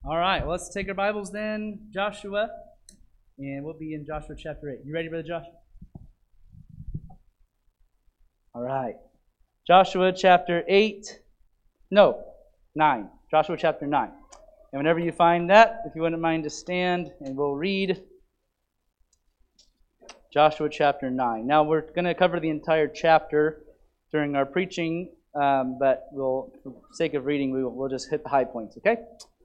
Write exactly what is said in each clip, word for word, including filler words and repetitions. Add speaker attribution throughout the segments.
Speaker 1: All right, well, let's take our Bibles then, Joshua, and we'll be in Joshua chapter eight. You ready, Brother Josh? All right. Joshua chapter eight. No, nine. Joshua chapter nine. And whenever you find that, if you wouldn't mind to stand, and we'll read Joshua chapter nine. Now, we're going to cover the entire chapter during our preaching, um, but we'll, for the sake of reading, we will, we'll just hit the high points, okay?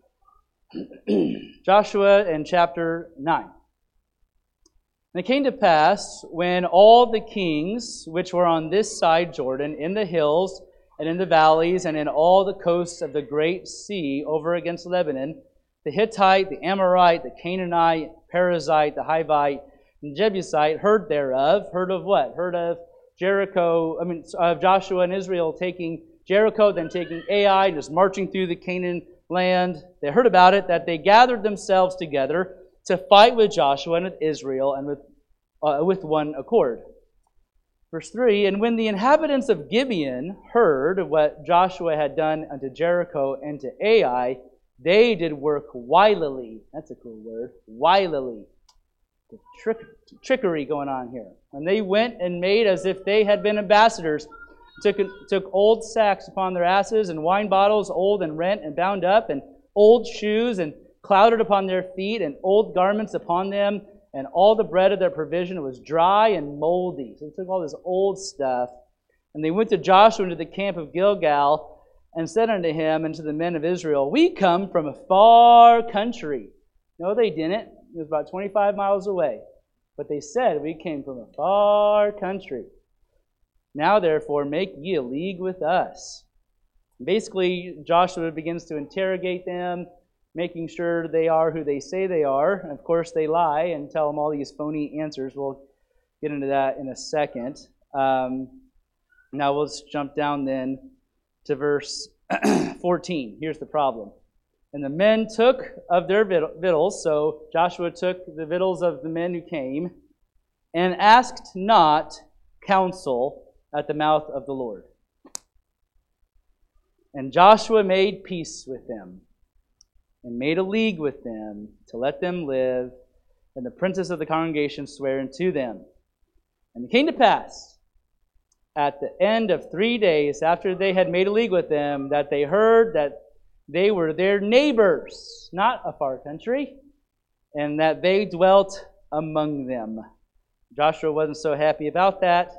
Speaker 1: Joshua in chapter nine. And it came to pass, when all the kings which were on this side Jordan, in the hills and in the valleys and in all the coasts of the great sea over against Lebanon, the Hittite, the Amorite, the Canaanite, Perizzite, the Hivite, and Jebusite heard thereof. Heard of what? Heard of Jericho, I mean, of Joshua and Israel taking Jericho, then taking Ai, and just marching through the Canaan land. They heard about it, that they gathered themselves together to fight with Joshua and with Israel and with uh, with one accord. Verse three, and when the inhabitants of Gibeon heard what Joshua had done unto Jericho and to Ai, they did work wilily. That's a cool word. Wilily. The trick, trickery going on here. And they went and made as if they had been ambassadors, Took, took old sacks upon their asses, and wine bottles, old and rent and bound up, and old shoes, and clouded upon their feet, and old garments upon them, and all the bread of their provision was dry and moldy. So they took all this old stuff, and they went to Joshua into the camp of Gilgal, and said unto him and to the men of Israel, We come from a far country. No, they didn't. It was about twenty-five miles away. But they said, We came from a far country. Now, therefore, make ye a league with us. Basically, Joshua begins to interrogate them, making sure they are who they say they are. And of course, they lie and tell them all these phony answers. We'll get into that in a second. Um, now, let's jump down then to verse fourteen. Here's the problem. And the men took of their victuals, so Joshua took the victuals of the men who came, and asked not counsel at the mouth of the Lord. And Joshua made peace with them, and made a league with them, to let them live, and the princes of the congregation sware unto them. And it came to pass, at the end of three days after they had made a league with them, that they heard that they were their neighbors, not a far country, and that they dwelt among them. Joshua wasn't so happy about that.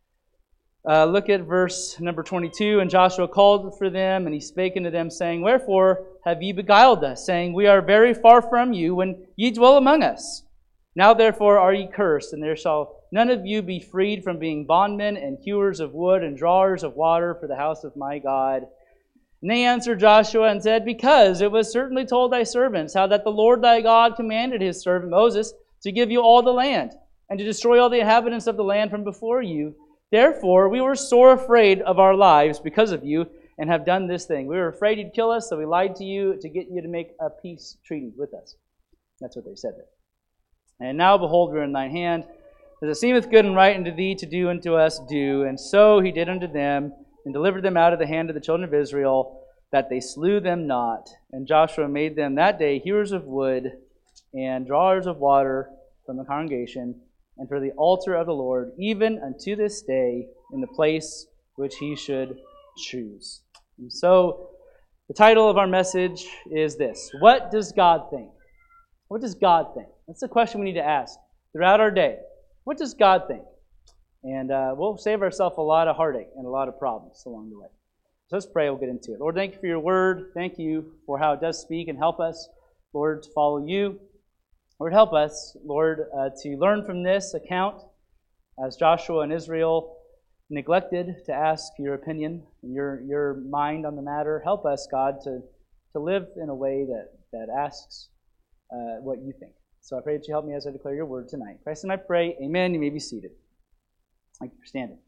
Speaker 1: Uh, look at verse number twenty-two. And Joshua called for them, and he spake unto them, saying, Wherefore have ye beguiled us, saying, We are very far from you, when ye dwell among us? Now therefore are ye cursed, and there shall none of you be freed from being bondmen, and hewers of wood, and drawers of water for the house of my God. And they answered Joshua and said, Because it was certainly told thy servants, how that the Lord thy God commanded his servant Moses to give you all the land, and to destroy all the inhabitants of the land from before you. Therefore, we were sore afraid of our lives because of you, and have done this thing. We were afraid you'd kill us, so we lied to you to get you to make a peace treaty with us. That's what they said there. And now, behold, we are in thine hand. As it seemeth good and right unto thee to do unto us, do. And so he did unto them, and delivered them out of the hand of the children of Israel, that they slew them not. And Joshua made them that day hewers of wood, and drawers of water from the congregation, and for the altar of the Lord, even unto this day, in the place which he should choose. And so, the title of our message is this: What does God think? What does God think? That's the question we need to ask throughout our day. What does God think? And uh, we'll save ourselves a lot of heartache and a lot of problems along the way. So let's pray, we'll get into it. Lord, thank you for your word. Thank you for how it does speak and help us, Lord, to follow you. Lord, help us, Lord, uh, to learn from this account as Joshua and Israel neglected to ask your opinion and your, your mind on the matter. Help us, God, to, to live in a way that, that asks uh, what you think. So I pray that you help me as I declare your word tonight. In Christ, and I pray, amen. You may be seated. Thank you for standing.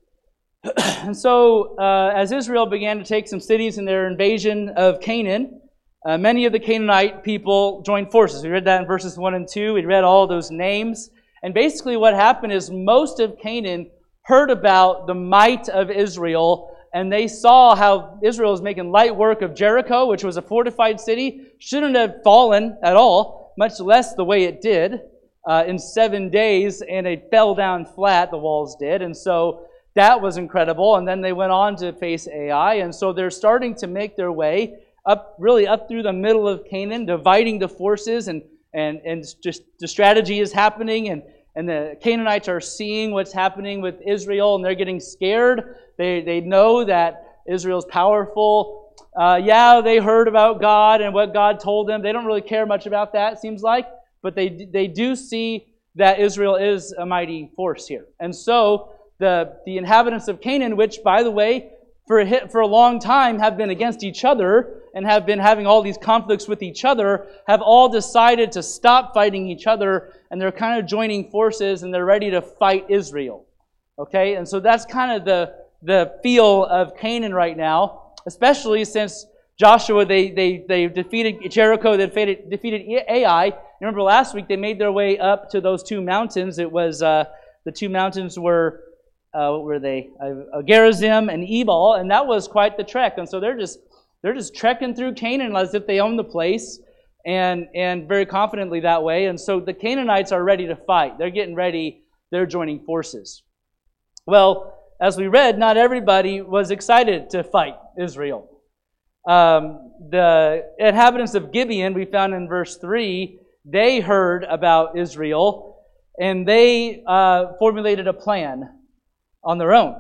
Speaker 1: And so, uh, as Israel began to take some cities in their invasion of Canaan, Uh, many of the Canaanite people joined forces. We read that in verses one and two. We read all those names. And basically what happened is most of Canaan heard about the might of Israel and they saw how Israel was making light work of Jericho, which was a fortified city, shouldn't have fallen at all, much less the way it did uh, in seven days, and it fell down flat, the walls did. And so that was incredible. And then they went on to face Ai, and so they're starting to make their way up, really up through the middle of Canaan, dividing the forces, and and and just the strategy is happening, and and the Canaanites are seeing what's happening with Israel, and they're getting scared. They they know that Israel's powerful. Uh, yeah, they heard about God and what God told them. They don't really care much about that, it seems like, but they they do see that Israel is a mighty force here, and so the the inhabitants of Canaan, which, by the way, for a, hit, for a long time have been against each other and have been having all these conflicts with each other, have all decided to stop fighting each other, and they're kind of joining forces, and they're ready to fight Israel. Okay? And so that's kind of the, the feel of Canaan right now, especially since Joshua, they they they defeated Jericho, they defeated, defeated Ai. You remember last week they made their way up to those two mountains. It was, uh, the two mountains were, uh, what were they? Uh, Gerizim and Ebal, and that was quite the trek. And so they're just They're just trekking through Canaan as if they own the place, and, and very confidently that way. And so the Canaanites are ready to fight. They're getting ready. They're joining forces. Well, as we read, not everybody was excited to fight Israel. Um, the inhabitants of Gibeon, we found in verse three, they heard about Israel, and they uh, formulated a plan on their own.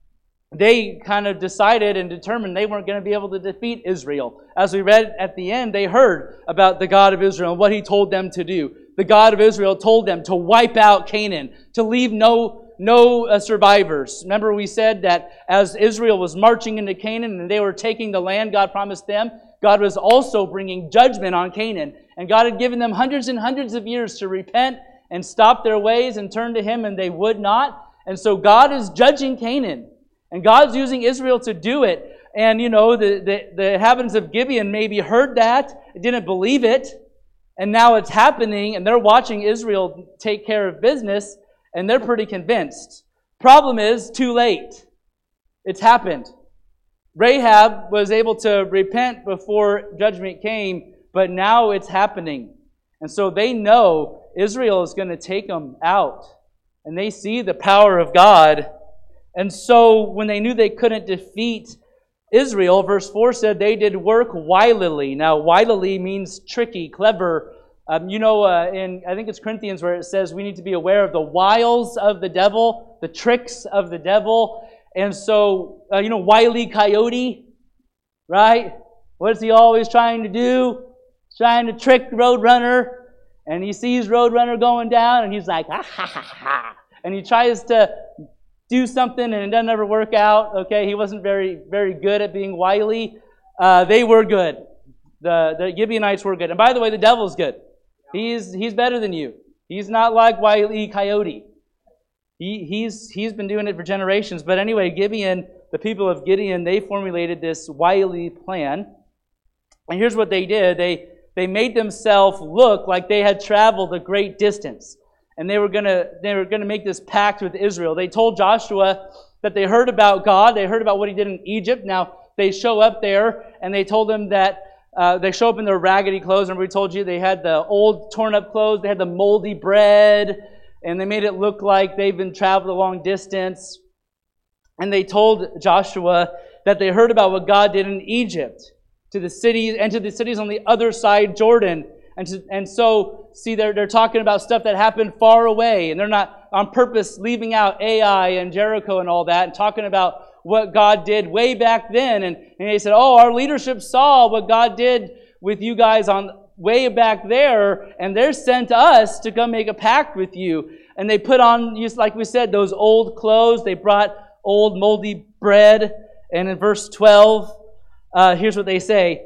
Speaker 1: They kind of decided and determined they weren't going to be able to defeat Israel. As we read at the end, they heard about the God of Israel and what He told them to do. The God of Israel told them to wipe out Canaan, to leave no, no uh, survivors. Remember we said that as Israel was marching into Canaan and they were taking the land God promised them, God was also bringing judgment on Canaan. And God had given them hundreds and hundreds of years to repent and stop their ways and turn to Him, and they would not. And so God is judging Canaan. And God's using Israel to do it. And, you know, the, the, the inhabitants of Gibeon maybe heard that, didn't believe it, and now it's happening, and they're watching Israel take care of business, and they're pretty convinced. Problem is, too late. It's happened. Rahab was able to repent before judgment came, but now it's happening. And so they know Israel is going to take them out. And they see the power of God. And so when they knew they couldn't defeat Israel, verse four said they did work wilily. Now, wilily means tricky, clever. Um, you know, uh, in I think it's Corinthians where it says we need to be aware of the wiles of the devil, the tricks of the devil. And so, uh, you know, Wile E. Coyote, right? What's he always trying to do? He's trying to trick Roadrunner. And he sees Roadrunner going down, and he's like, ha, ha, ha, ha. And he tries to do something, and it doesn't ever work out. Okay, he wasn't very, very good at being wily. Uh, they were good. The, the Gibeonites were good. And by the way, the devil's good. He's he's better than you. He's not like Wile E. Coyote. He, he's, he's been doing it for generations. But anyway, Gibeon, the people of Gideon, they formulated this wily plan. And here's what they did. They, they made themselves look like they had traveled a great distance. And they were going to they were going to make this pact with Israel. They told Joshua that they heard about God. They heard about what He did in Egypt. Now, they show up there, and they told them that uh, they show up in their raggedy clothes. Remember we told you they had the old torn-up clothes. They had the moldy bread. And they made it look like they've been traveled a long distance. And they told Joshua that they heard about what God did in Egypt to the cities and to the cities on the other side Jordan. And, to, and so, see, they're, they're talking about stuff that happened far away. And they're not on purpose leaving out Ai and Jericho and all that and talking about what God did way back then. And, and they said, oh, our leadership saw what God did with you guys on way back there. And they're sent us to come make a pact with you. And they put on, just like we said, those old clothes. They brought old moldy bread. And in verse twelve, uh, here's what they say.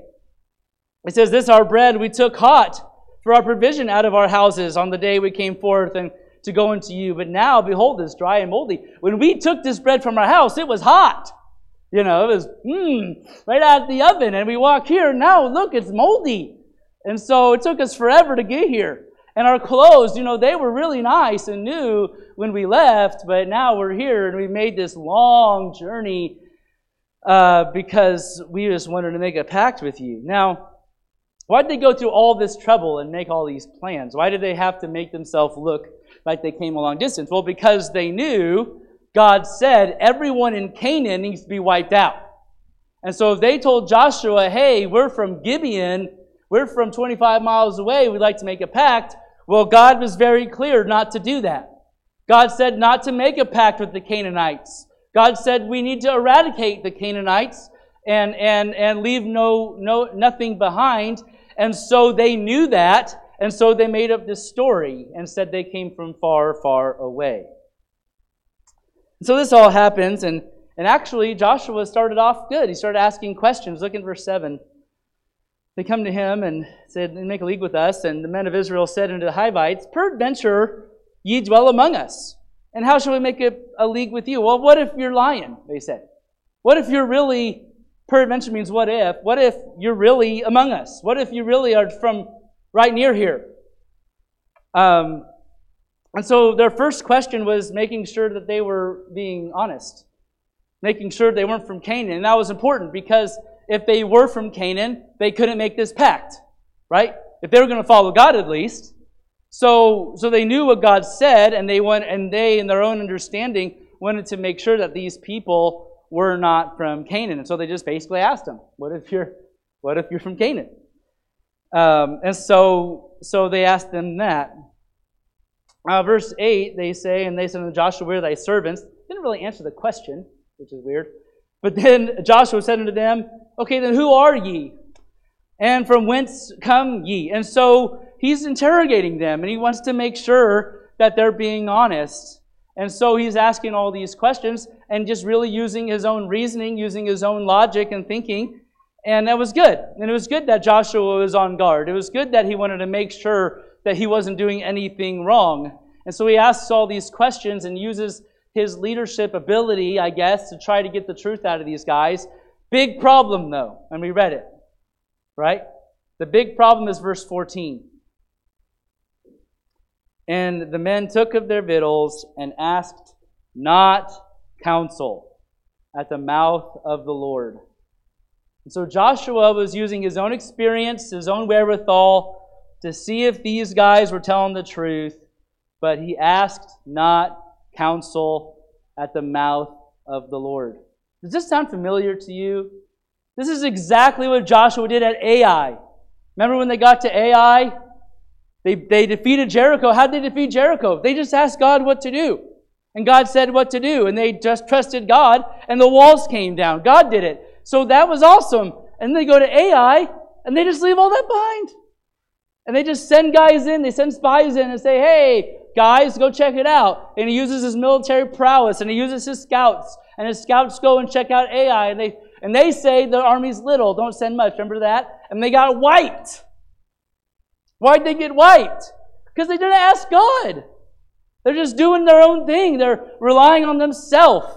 Speaker 1: It says, this our bread we took hot for our provision out of our houses on the day we came forth and to go into you. But now, behold, it's dry and moldy. When we took this bread from our house, it was hot. You know, it was mmm, right out of the oven. And we walk here, now look, it's moldy. And so it took us forever to get here. And our clothes, you know, they were really nice and new when we left, but now we're here and we made this long journey uh, because we just wanted to make a pact with you. Now, why did they go through all this trouble and make all these plans? Why did they have to make themselves look like they came a long distance? Well, because they knew God said everyone in Canaan needs to be wiped out. And so if they told Joshua, hey, we're from Gibeon, we're from twenty-five miles away, we'd like to make a pact, well, God was very clear not to do that. God said not to make a pact with the Canaanites. God said we need to eradicate the Canaanites and, and, and leave no, no nothing behind. And so they knew that, and so they made up this story and said they came from far, far away. So this all happens, and, and actually Joshua started off good. He started asking questions. Look in verse seven. They come to him and said, make a league with us. And the men of Israel said unto the Hivites, peradventure ye dwell among us. And how shall we make a, a league with you? Well, what if you're lying? They said. What if you're really, peradventure means what if. What if you're really among us? What if you really are from right near here? Um, and so their first question was making sure that they were being honest. Making sure they weren't from Canaan. And that was important because if they were from Canaan, they couldn't make this pact, right? If they were going to follow God at least. So, so they knew what God said, and they went, and they, in their own understanding, wanted to make sure that these people were not from Canaan. And so they just basically asked them, "What if you're, what if you're from Canaan?" Um, and so, so they asked them that. Uh, verse eight, they say, and they said unto Joshua, "We are thy servants." Didn't really answer the question, which is weird. But then Joshua said unto them, "Okay, then who are ye? And from whence come ye?" And so he's interrogating them, and he wants to make sure that they're being honest. And so he's asking all these questions and just really using his own reasoning, using his own logic and thinking. And that was good. And it was good that Joshua was on guard. It was good that he wanted to make sure that he wasn't doing anything wrong. And so he asks all these questions and uses his leadership ability, I guess, to try to get the truth out of these guys. Big problem, though, and we read it, right? The big problem is verse fourteen. And the men took of their victuals and asked not counsel at the mouth of the Lord. And so Joshua was using his own experience, his own wherewithal, to see if these guys were telling the truth, but he asked not counsel at the mouth of the Lord. Does this sound familiar to you? This is exactly what Joshua did at Ai. Remember when they got to Ai? They, they defeated Jericho. How did they defeat Jericho? They just asked God what to do. And God said what to do. And they just trusted God, and the walls came down. God did it. So that was awesome. And they go to Ai, and they just leave all that behind. And they just send guys in, they send spies in and say, "Hey, guys, go check it out." And he uses his military prowess, and he uses his scouts. And his scouts go and check out Ai, and they and they say the army's little, don't send much. Remember that? And they got wiped. Why'd they get wiped? Because they didn't ask God. They're just doing their own thing. They're relying on themselves.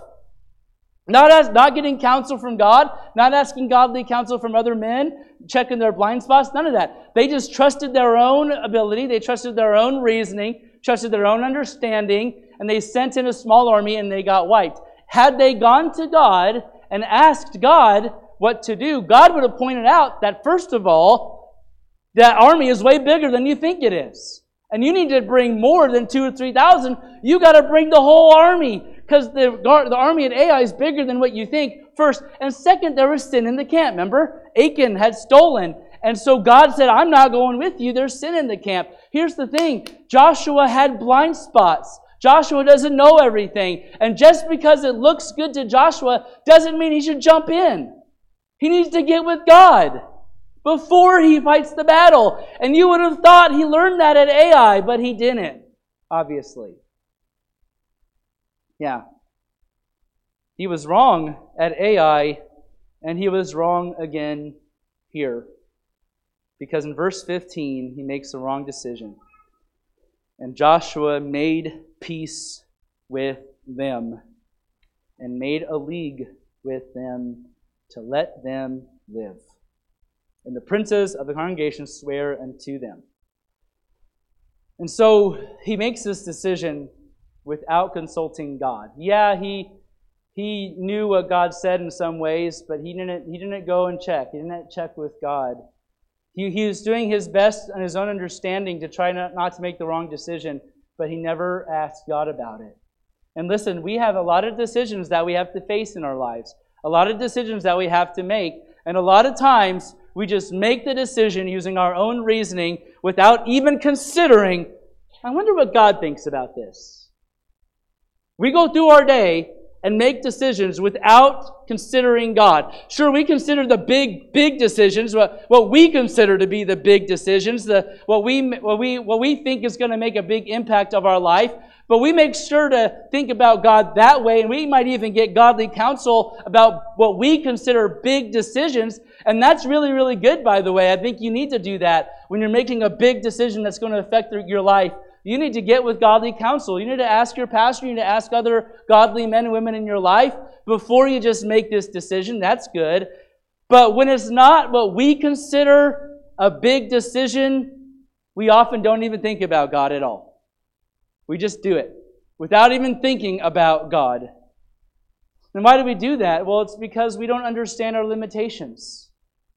Speaker 1: Not as, not getting counsel from God, not asking godly counsel from other men, checking their blind spots, none of that. They just trusted their own ability, they trusted their own reasoning, trusted their own understanding, and they sent in a small army and they got wiped. Had they gone to God and asked God what to do, God would have pointed out that, first of all, that army is way bigger than you think it is. And you need to bring more than two or three thousand. You got to bring the whole army, because the, the army at Ai is bigger than what you think, first. And second, there was sin in the camp. Remember? Achan had stolen. And so God said, "I'm not going with you. There's sin in the camp." Here's the thing. Joshua had blind spots. Joshua doesn't know everything. And just because it looks good to Joshua doesn't mean he should jump in. He needs to get with God before he fights the battle. And you would have thought he learned that at Ai, but he didn't, obviously. Yeah. He was wrong at Ai, and he was wrong again here. Because in verse fifteen, he makes the wrong decision. And Joshua made peace with them, and made a league with them to let them live. And the princes of the congregation swear unto them. And so he makes this decision without consulting God. Yeah, he he knew what God said in some ways, but he didn't, he didn't go and check. He didn't check with God. He, he was doing his best on his own understanding to try not, not to make the wrong decision, but he never asked God about it. And listen, we have a lot of decisions that we have to face in our lives, a lot of decisions that we have to make, and a lot of times we just make the decision using our own reasoning without even considering, I wonder what God thinks about this. We go through our day and make decisions without considering God. Sure, we consider the big, big decisions, what, what we consider to be the big decisions, the, what, we, what, we, what we think is going to make a big impact of our life, but we make sure to think about God that way, and we might even get godly counsel about what we consider big decisions, and that's really, really good, by the way. I think you need to do that when you're making a big decision that's going to affect your life. You need to get with godly counsel. You need to ask your pastor. You need to ask other godly men and women in your life before you just make this decision. That's good. But when it's not what we consider a big decision, we often don't even think about God at all. We just do it without even thinking about God. And why do we do that? Well, it's because we don't understand our limitations.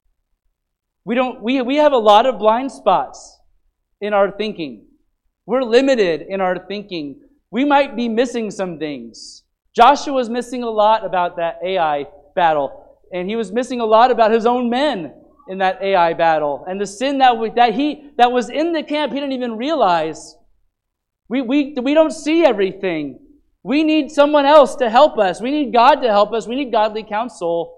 Speaker 1: We don't. We, we have a lot of blind spots in our thinking. We're limited in our thinking. We might be missing some things. Joshua was missing a lot about that Ai battle, and he was missing a lot about his own men in that Ai battle, and the sin that we, that he that was in the camp he didn't even realize. We we we don't see everything. We need someone else to help us. We need God to help us. We need godly counsel.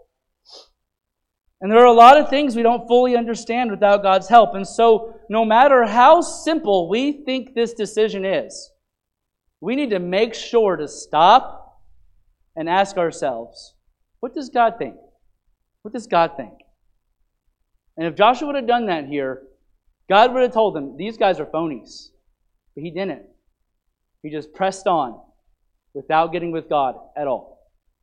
Speaker 1: And there are a lot of things we don't fully understand without God's help. And so, no matter how simple we think this decision is, we need to make sure to stop and ask ourselves, what does God think? What does God think? And if Joshua would have done that here, God would have told him, these guys are phonies. But he didn't. He just pressed on without getting with God at all.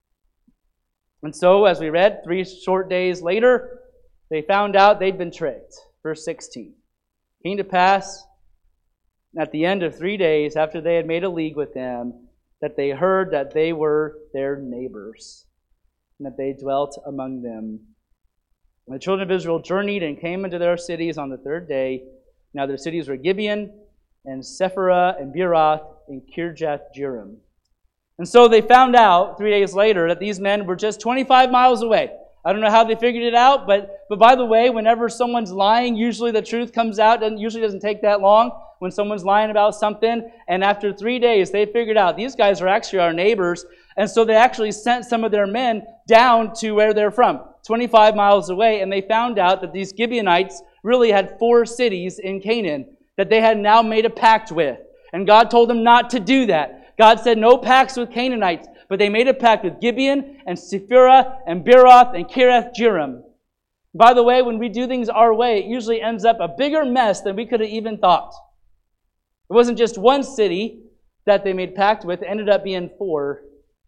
Speaker 1: And so, as we read, three short days later, they found out they'd been tricked. Verse sixteen. It came to pass, at the end of three days, after they had made a league with them, that they heard that they were their neighbors, and that they dwelt among them. And the children of Israel journeyed and came into their cities on the third day. Now their cities were Gibeon, and Sephirah, and Beeroth, and Kirjath-jearim. And so they found out three days later that these men were just twenty-five miles away. I don't know how they figured it out, but, but by the way, whenever someone's lying, usually the truth comes out. It usually doesn't take that long when someone's lying about something. And after three days, they figured out these guys are actually our neighbors. And so they actually sent some of their men down to where they're from, twenty-five miles away. And they found out that these Gibeonites really had four cities in Canaan that they had now made a pact with. And God told them not to do that. God said no pacts with Canaanites, but they made a pact with Gibeon and Sephirah and Beeroth and Kirjath-jearim. By the way, when we do things our way, it usually ends up a bigger mess than we could have even thought. It wasn't just one city that they made pact with, it ended up being four.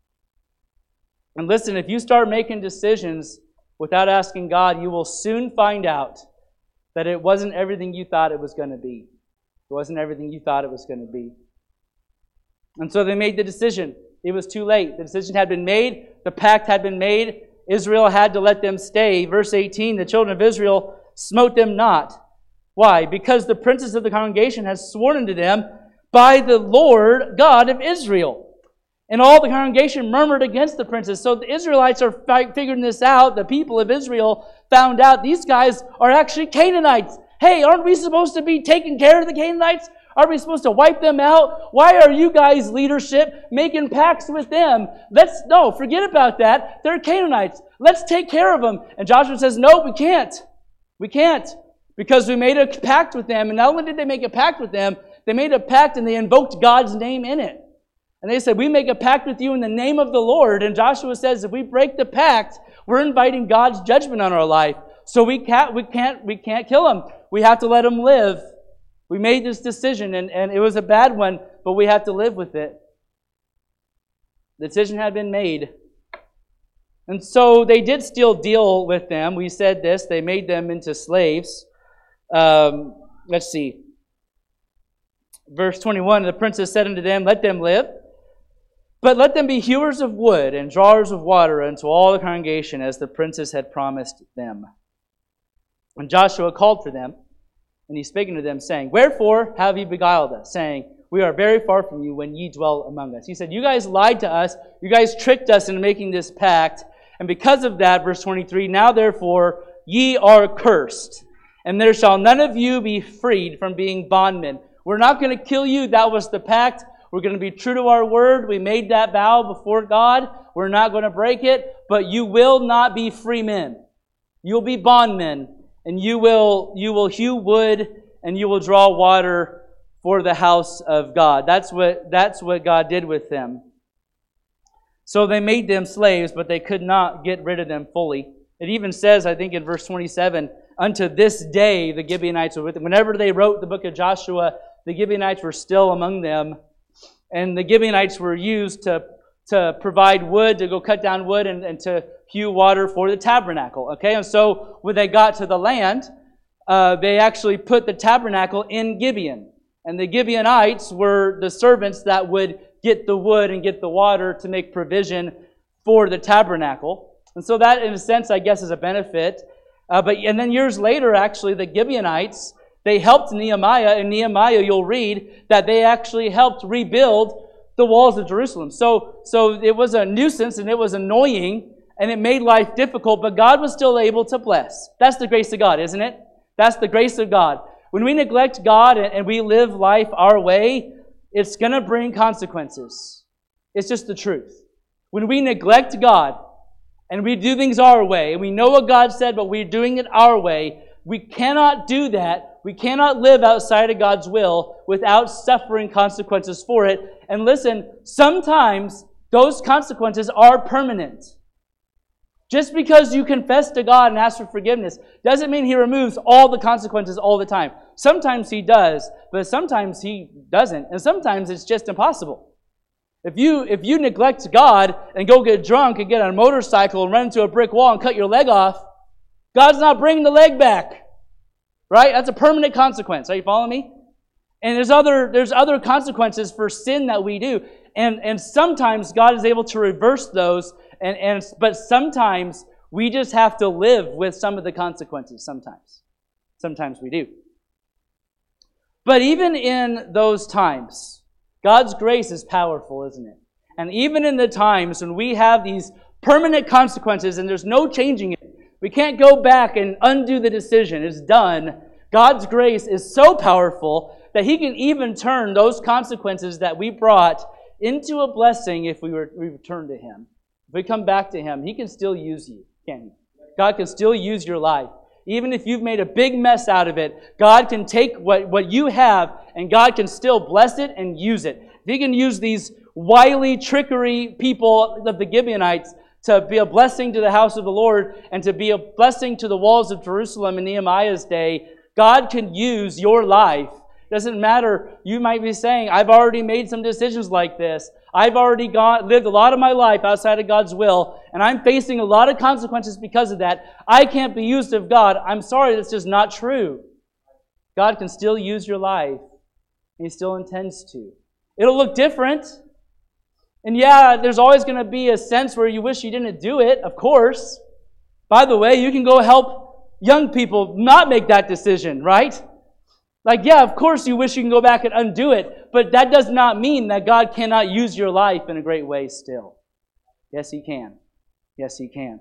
Speaker 1: And listen, if you start making decisions without asking God, you will soon find out that it wasn't everything you thought it was going to be. It wasn't everything you thought it was going to be. And so they made the decision. It was too late. The decision had been made. The pact had been made. Israel had to let them stay. Verse eighteen, the children of Israel smote them not. Why? Because the princes of the congregation had sworn unto them by the Lord God of Israel. And all the congregation murmured against the princes. So the Israelites are figuring this out. The people of Israel found out these guys are actually Canaanites. Hey, aren't we supposed to be taking care of the Canaanites? Are we supposed to wipe them out? Why are you guys, leadership, making pacts with them? Let's, no, forget about that. They're Canaanites. Let's take care of them. And Joshua says, no, we can't. We can't. Because we made a pact with them. And not only did they make a pact with them, they made a pact and they invoked God's name in it. And they said, we make a pact with you in the name of the Lord. And Joshua says, if we break the pact, we're inviting God's judgment on our life. So we can't, we can't, we can't kill them. We have to let them live. We made this decision, and, and it was a bad one, but we have to live with it. The decision had been made. And so they did still deal with them. We said this. They made them into slaves. Um, let's see. Verse twenty-one, the princess said unto them, let them live. But let them be hewers of wood and drawers of water unto all the congregation, as the princes had promised them. And Joshua called for them, and he spake unto them, saying, Wherefore have ye beguiled us, saying, We are very far from you when ye dwell among us. He said, you guys lied to us. You guys tricked us into making this pact. And because of that, verse twenty-three, Now therefore ye are cursed, and there shall none of you be freed from being bondmen. We're not going to kill you. That was the pact. We're going to be true to our word. We made that vow before God. We're not going to break it. But you will not be free men. You'll be bondmen. And you will, you will hew wood and you will draw water for the house of God. That's what, that's what God did with them. So they made them slaves, but they could not get rid of them fully. It even says, I think in verse twenty-seven, unto this day the Gibeonites were with them. Whenever they wrote the book of Joshua, the Gibeonites were still among them. And the Gibeonites were used to, to provide wood, to go cut down wood, and, and to hew water for the tabernacle. Okay, and so when they got to the land, uh, they actually put the tabernacle in Gibeon. And the Gibeonites were the servants that would get the wood and get the water to make provision for the tabernacle. And so that, in a sense, I guess, is a benefit. Uh, but and then years later, actually, the Gibeonites, they helped Nehemiah. In Nehemiah, you'll read that they actually helped rebuild the walls of Jerusalem. So, so it was a nuisance and it was annoying and it made life difficult, but God was still able to bless. That's the grace of God, isn't it? That's the grace of God. When we neglect God and we live life our way, it's going to bring consequences. It's just the truth. When we neglect God and we do things our way, and we know what God said, but we're doing it our way, we cannot do that. We cannot live outside of God's will without suffering consequences for it. And listen, sometimes those consequences are permanent. Just because you confess to God and ask for forgiveness doesn't mean He removes all the consequences all the time. Sometimes He does, but sometimes He doesn't. And sometimes it's just impossible. If you, if you neglect God and go get drunk and get on a motorcycle and run into a brick wall and cut your leg off, God's not bringing the leg back. Right? That's a permanent consequence. Are you following me? And there's other, there's other consequences for sin that we do. And, and sometimes God is able to reverse those. And, and but sometimes we just have to live with some of the consequences. Sometimes. Sometimes we do. But even in those times, God's grace is powerful, isn't it? And even in the times when we have these permanent consequences and there's no changing it, we can't go back and undo the decision. It's done. God's grace is so powerful that He can even turn those consequences that we brought into a blessing if we, were, we return to Him. If we come back to Him, He can still use you, can't He? God can still use your life. Even if you've made a big mess out of it, God can take what, what you have and God can still bless it and use it. If He can use these wily, trickery people of the Gibeonites to be a blessing to the house of the Lord and to be a blessing to the walls of Jerusalem in Nehemiah's day, God can use your life. It doesn't matter. You might be saying, I've already made some decisions like this. I've already got, lived a lot of my life outside of God's will, and I'm facing a lot of consequences because of that. I can't be used of God. I'm sorry, that's just not true. God can still use your life, and He still intends to. It'll look different. And yeah, there's always going to be a sense where you wish you didn't do it, of course. By the way, you can go help young people not make that decision, right? Like, yeah, of course you wish you can go back and undo it, but that does not mean that God cannot use your life in a great way still. Yes, He can. Yes, He can.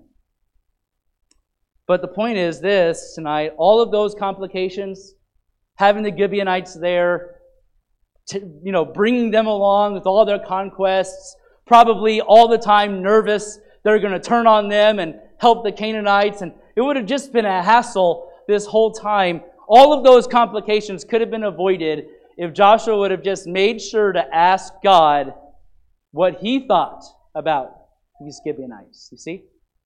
Speaker 1: But the point is this tonight, all of those complications, having the Gibeonites there, to, you know, bringing them along with all their conquests, probably all the time nervous they're going to turn on them and help the Canaanites, and it would have just been a hassle this whole time. All of those complications could have been avoided if Joshua would have just made sure to ask God what He thought about these Gibeonites. You see?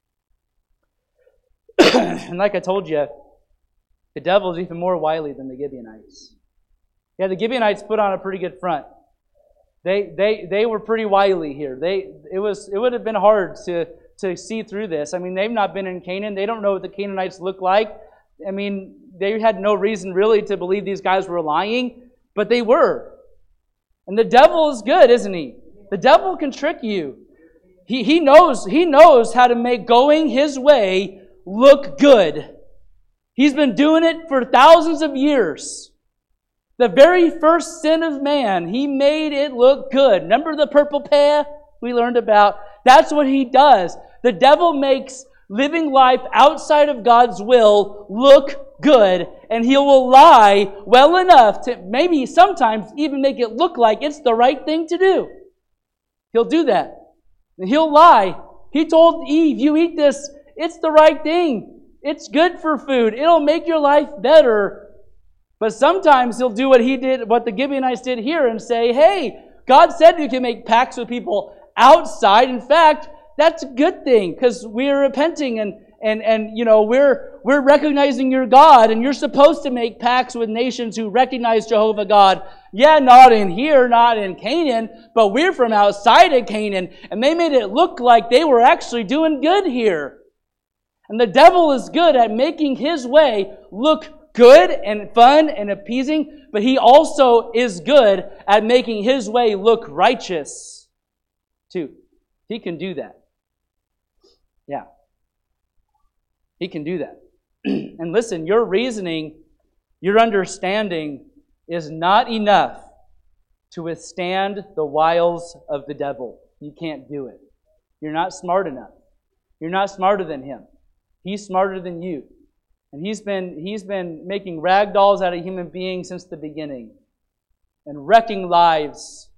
Speaker 1: And like I told you, the devil is even more wily than the Gibeonites. Yeah, the Gibeonites put on a pretty good front. They they they were pretty wily here. They it was it would have been hard to to see through this. I mean, they've not been in Canaan. They don't know what the Canaanites look like. I mean, they had no reason really to believe these guys were lying, but they were. And the devil is good, isn't he? The devil can trick you. He, he knows, he knows how to make going his way look good. He's been doing it for thousands of years. The very first sin of man, he made it look good. Remember the purple pear we learned about? That's what he does. The devil makes living life outside of God's will look good, and he will lie well enough to maybe sometimes even make it look like it's the right thing to do. He'll do that. And he'll lie. He told Eve, you eat this, it's the right thing. It's good for food. It'll make your life better. But sometimes he'll do what he did, what the Gibeonites did here, and say, hey, God said you can make pacts with people outside. In fact, that's a good thing because we're repenting and and and you know we're we're recognizing your God, and you're supposed to make pacts with nations who recognize Jehovah God. Yeah, not in here, not in Canaan, but we're from outside of Canaan, and they made it look like they were actually doing good here. And the devil is good at making his way look good and fun and appeasing, but he also is good at making his way look righteous too. He can do that. Yeah. He can do that. And listen, your reasoning, your understanding is not enough to withstand the wiles of the devil. You can't do it. You're not smart enough. You're not smarter than him. He's smarter than you. And he's been, he's been making rag dolls out of human beings since the beginning and wrecking lives.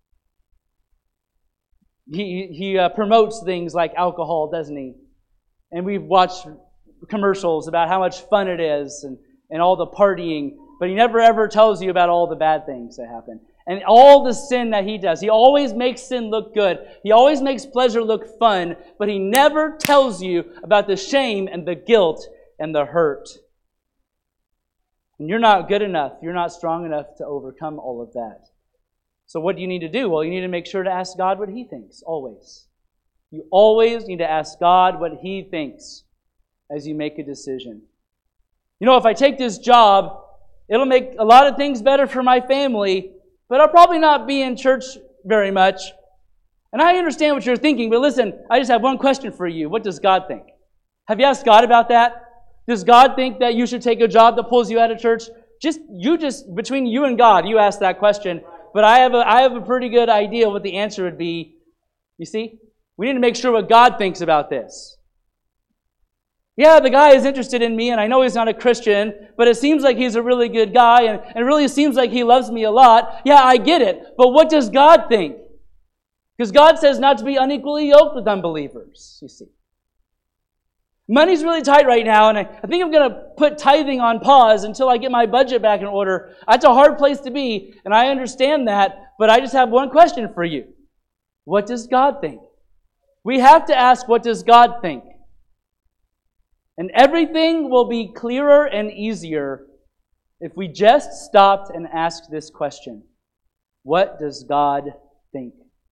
Speaker 1: He, he uh, promotes things like alcohol, doesn't he? And we've watched commercials about how much fun it is and, and all the partying, but he never ever tells you about all the bad things that happen. And all the sin that he does. He always makes sin look good. He always makes pleasure look fun, but he never tells you about the shame and the guilt and the hurt. And you're not good enough. You're not strong enough to overcome all of that. So what do you need to do? Well, you need to make sure to ask God what he thinks, always. You always need to ask God what he thinks as you make a decision. You know, if I take this job, it'll make a lot of things better for my family, but I'll probably not be in church very much. And I understand what you're thinking, but listen, I just have one question for you. What does God think? Have you asked God about that? Does God think that you should take a job that pulls you out of church? Just, you just, between you and God, you ask that question. But I have a, I have a pretty good idea what the answer would be. You see? We need to make sure what God thinks about this. Yeah, the guy is interested in me, and I know he's not a Christian, but it seems like he's a really good guy, and it really seems like he loves me a lot. Yeah, I get it. But what does God think? Because God says not to be unequally yoked with unbelievers, you see. Money's really tight right now, and I, I think I'm going to put tithing on pause until I get my budget back in order. That's a hard place to be, and I understand that, but I just have one question for you. What does God think? We have to ask, what does God think? And everything will be clearer and easier if we just stopped and asked this question. What does God think?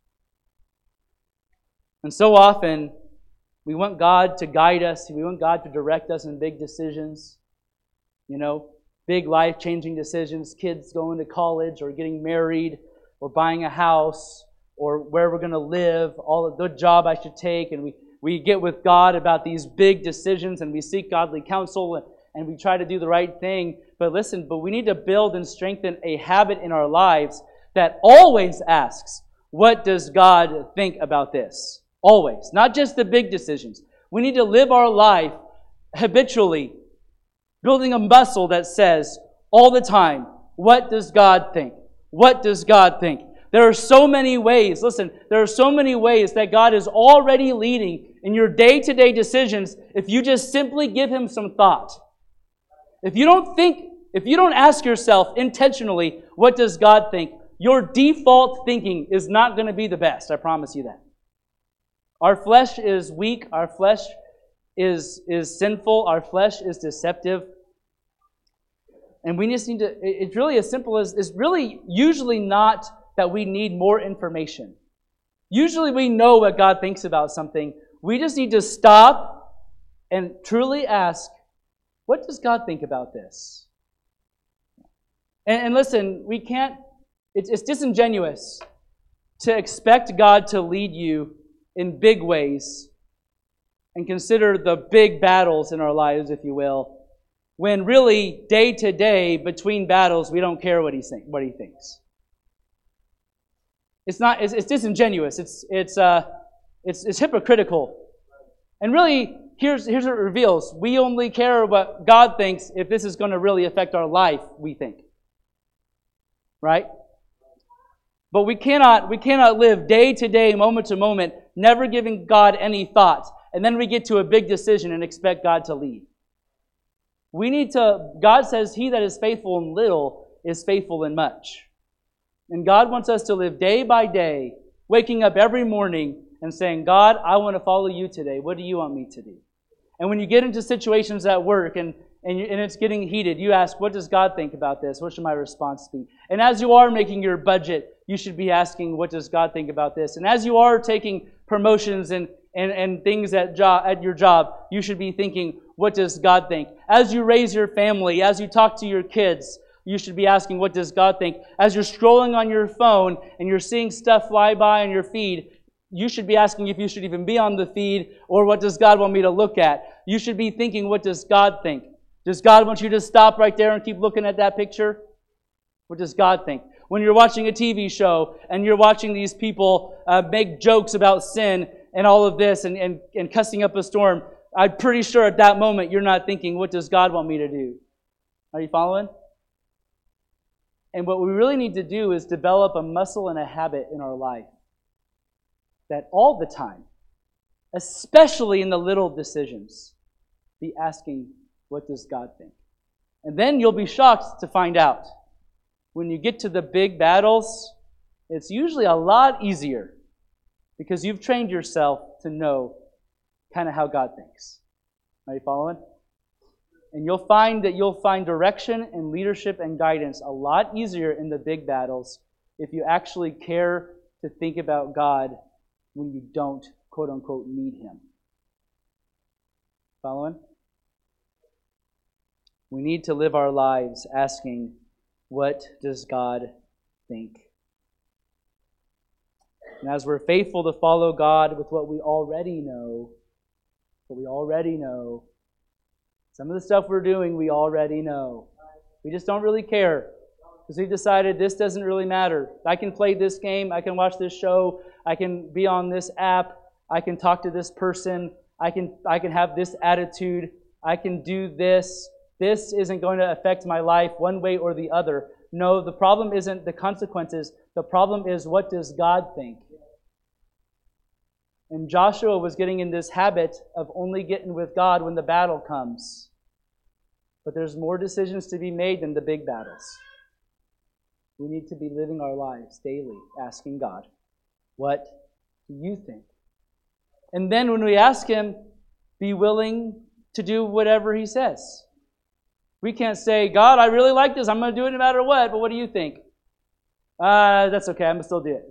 Speaker 1: And so often, we want God to guide us. We want God to direct us in big decisions. You know, big life-changing decisions. Kids going to college or getting married or buying a house or where we're going to live, all the good job I should take. And we, we get with God about these big decisions and we seek godly counsel and, and we try to do the right thing. But listen, but we need to build and strengthen a habit in our lives that always asks, what does God think about this? Always. Not just the big decisions. We need to live our life habitually, building a muscle that says all the time, what does God think? What does God think? There are so many ways, listen, there are so many ways that God is already leading in your day-to-day decisions if you just simply give Him some thought. If you don't think, if you don't ask yourself intentionally, what does God think? Your default thinking is not going to be the best. I promise you that. Our flesh is weak. Our flesh is, is sinful. Our flesh is deceptive. And we just need to, it's really as simple as, it's really usually not that we need more information. Usually we know what God thinks about something. We just need to stop and truly ask, what does God think about this? And, and listen, we can't, it's, it's disingenuous to expect God to lead you in big ways and consider the big battles in our lives, if you will, when really day to day between battles we don't care what he think, what he thinks. It's not. It's, it's disingenuous. It's it's uh it's it's hypocritical. And really, here's here's what it reveals: we only care what God thinks if this is going to really affect our life. We think, right? But we cannot we cannot live day to day, moment to moment, never giving God any thought, and then we get to a big decision and expect God to lead. We need to. God says, "He that is faithful in little is faithful in much." And God wants us to live day by day, waking up every morning and saying, God, I want to follow you today. What do you want me to do? And when you get into situations at work and, and, you, and it's getting heated, you ask, what does God think about this? What should my response be? And as you are making your budget, you should be asking, what does God think about this? And as you are taking promotions and, and, and things at, job, at your job, you should be thinking, what does God think? As you raise your family, as you talk to your kids, you should be asking, what does God think? As you're scrolling on your phone and you're seeing stuff fly by on your feed, you should be asking if you should even be on the feed or what does God want me to look at? You should be thinking, what does God think? Does God want you to stop right there and keep looking at that picture? What does God think? When you're watching a T V show and you're watching these people uh, make jokes about sin and all of this and, and, and cussing up a storm, I'm pretty sure at that moment you're not thinking, what does God want me to do? Are you following? And what we really need to do is develop a muscle and a habit in our life that all the time, especially in the little decisions, be asking, what does God think? And then you'll be shocked to find out. When you get to the big battles, it's usually a lot easier because you've trained yourself to know kind of how God thinks. Are you following? And you'll find that you'll find direction and leadership and guidance a lot easier in the big battles if you actually care to think about God when you don't, quote unquote, need Him. Following? We need to live our lives asking, what does God think? And as we're faithful to follow God with what we already know, what we already know, some of the stuff we're doing, we already know. We just don't really care because we've decided this doesn't really matter. I can play this game. I can watch this show. I can be on this app. I can talk to this person. I can, I can have this attitude. I can do this. This isn't going to affect my life one way or the other. No, the problem isn't the consequences. The problem is, what does God think? And Joshua was getting in this habit of only getting with God when the battle comes. But there's more decisions to be made than the big battles. We need to be living our lives daily, asking God, what do you think? And then when we ask Him, be willing to do whatever He says. We can't say, God, I really like this. I'm going to do it no matter what, but what do you think? Uh, that's okay. I'm going to still do it.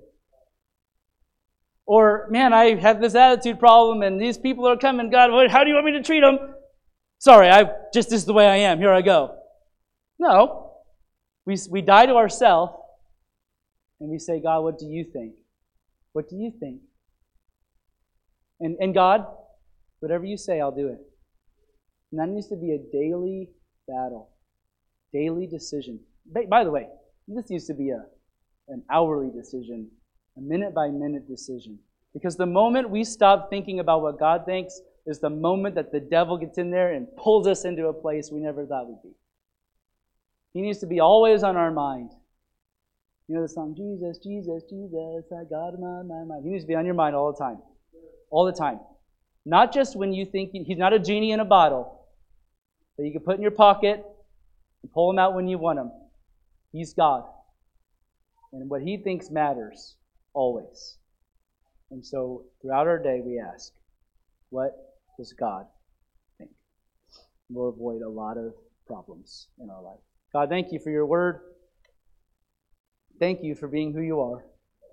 Speaker 1: Or, man, I have this attitude problem and these people are coming. God, what, how do you want me to treat them? Sorry, I just this is the way I am. Here I go. No. We, we die to ourselves and we say, God, what do you think? What do you think? And, and God, whatever you say, I'll do it. And that needs to be a daily battle, daily decision. By the way, this used to be a an hourly decision, a minute-by-minute decision. Because the moment we stop thinking about what God thinks is the moment that the devil gets in there and pulls us into a place we never thought we'd be. He needs to be always on our mind. You know the song, Jesus, Jesus, Jesus, I got him on my mind. He needs to be on your mind all the time. All the time. Not just when you think, He's not a genie in a bottle that you can put in your pocket and pull Him out when you want Him. He's God. And what He thinks matters, always. And so, throughout our day, we ask, what does God think? We'll avoid a lot of problems in our life. God, thank You for Your word. Thank You for being who You are.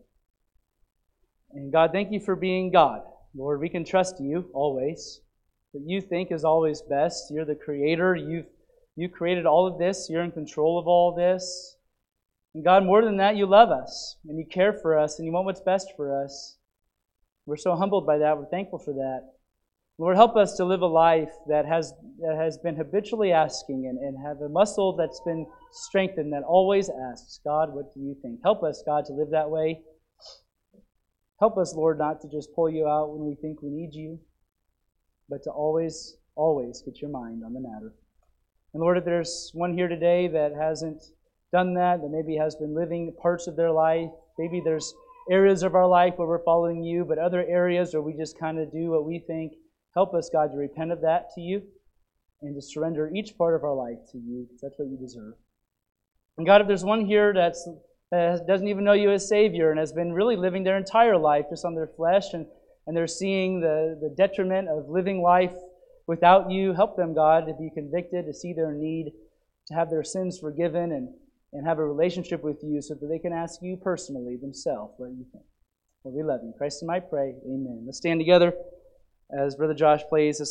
Speaker 1: And God, thank You for being God. Lord, we can trust You always. What You think is always best. You're the Creator. You've, you created all of this. You're in control of all this. And God, more than that, you love us, and you care for us, and you want what's best for us. We're so humbled by that. We're thankful for that. Lord, help us to live a life that has that has been habitually asking and, and have a muscle that's been strengthened that always asks, God, what do you think? Help us, God, to live that way. Help us, Lord, not to just pull you out when we think we need you, but to always, always get your mind on the matter. And Lord, if there's one here today that hasn't done that, that maybe has been living parts of their life, maybe there's areas of our life where we're following you, but other areas where we just kind of do what we think, help us, God, to repent of that to you and to surrender each part of our life to you, because that's what you deserve. And God, if there's one here that's, that doesn't even know you as Savior and has been really living their entire life just on their flesh, and, and they're seeing the, the detriment of living life without you, help them, God, to be convicted, to see their need, to have their sins forgiven, and, and have a relationship with you so that they can ask you personally themselves what you think. Well, we love you. In Christ's name I pray. Amen. Let's stand together as Brother Josh plays this